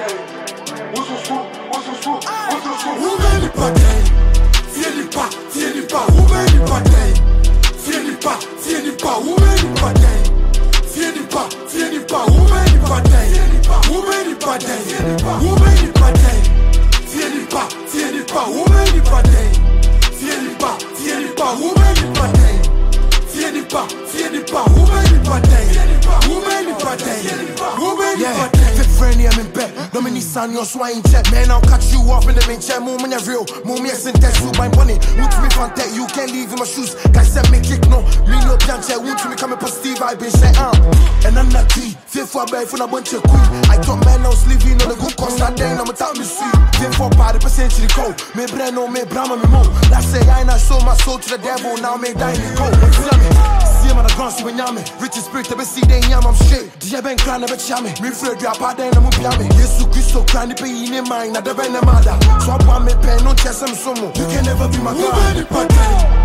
Your swine check, man, I'll cut you off in the main chair. Move me real, move me as in test you my money. Want to me fan tech, you can't leave in my shoes. Guys said me kick no, me no pianche. Want to me come positive, I been say and I'm not tea. Fearful by for a bunch of queen. I thought man I was living on the good cause that day, I'm a time to see. Fearful by the percentage cold. Me breno, me brahma, me mo. That's say I not sold my soul to the devil, now me die in cold. See him on the ground, see when yammy. Rich spirit, I be see they yam, I'm straight. DJ Ben Cran, I be chammy. Me afraid you are part then, I'm a piame. Yes, you so cranny pay in your mind, not the Benamada. So I want me pen, no chest, I'm someone. You can never be my guy. Who made it pa,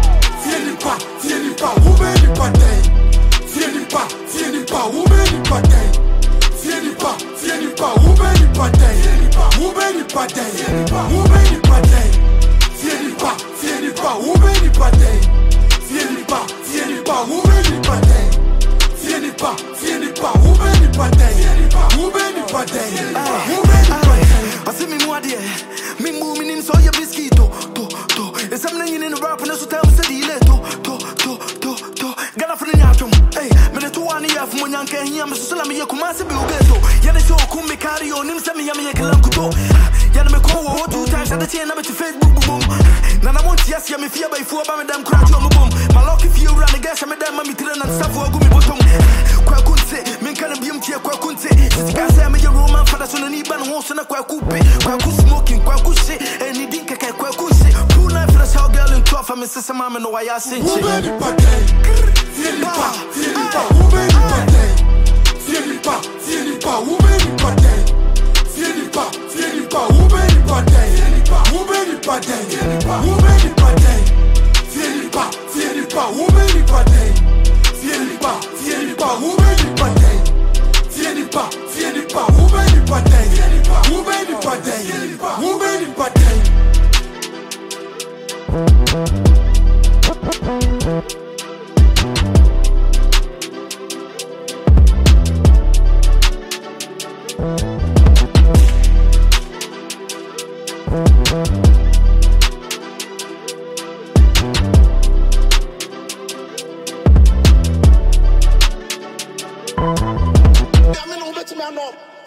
who made it pa, who made it pa, who made it pa, who made it pa, who made it pa, who made it pa, I see me more there. Me moving in so your biscuito. It's something in the rap and so tell me to Gana for the yatum. Hey, me the two one year from when yanke here, me so me yakumasi biugeto. Yana show kumbe carry on him, send me yami yakulankuto. Yana me call 2 times at the chain, I'm at Facebook boom. Nana won't yes, yami fear by 4 by madam crash on the boom. My lucky few run against me, damn, me and stuff for gummy bottom. Quakunse, men can be empty, quakunse. It's gas, I'm a Roman for the son and even horse and a quakupe. Quaku smoking, quakushi, and he didn't catch quakushi. Who knife for the show girl in 12 and Mrs. Mamma, no, I say. Who made it pa, who made it pa, who made it pa, who made it pa, who made it pa, who made it pa, who made it pa, I'm